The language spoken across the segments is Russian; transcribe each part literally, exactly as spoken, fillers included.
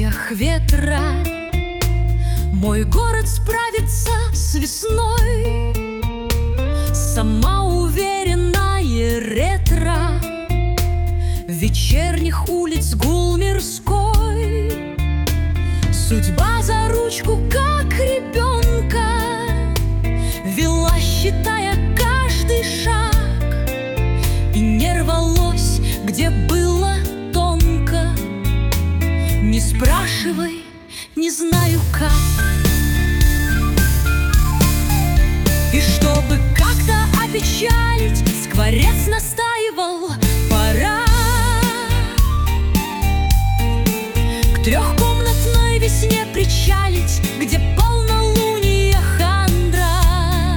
листьях ветра мой город справится с весной. Самоуверенное ретро вечерних улиц гул мирской. Судьба за ручку, как ребенка, вела, считая каждый шаг, и не рвалось, где было тонко. Не спрашивай, не знаю как. И чтобы как-то опечалить, скворец настаивал: пора к трехкомнатной весне причалить, где полнолуние хандра,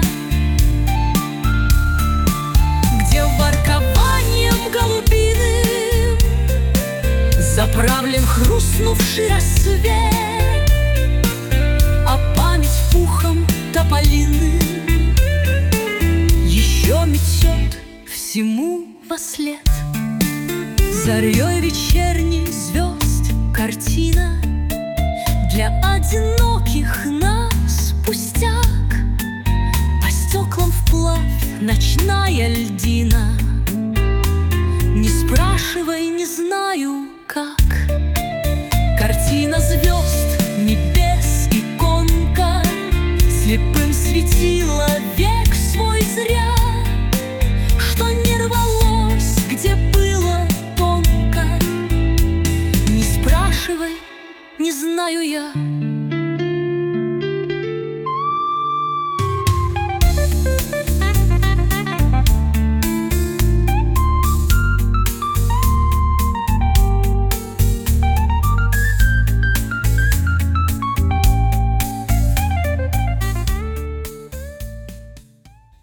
где воркованием голубиным заправлен хрустнувший рассвет, а память пухом тополиным еще метет всему вослед. Зарей вечерних звезд картина для одиноких нас пустяк. По стеклам вплавь ночная льдина. Не спрашивай, не знаю как. Картина звезд, небес, иконка, слепым светила век свой зря, что не рвалось, где было тонко. Не спрашивай, не знаю я.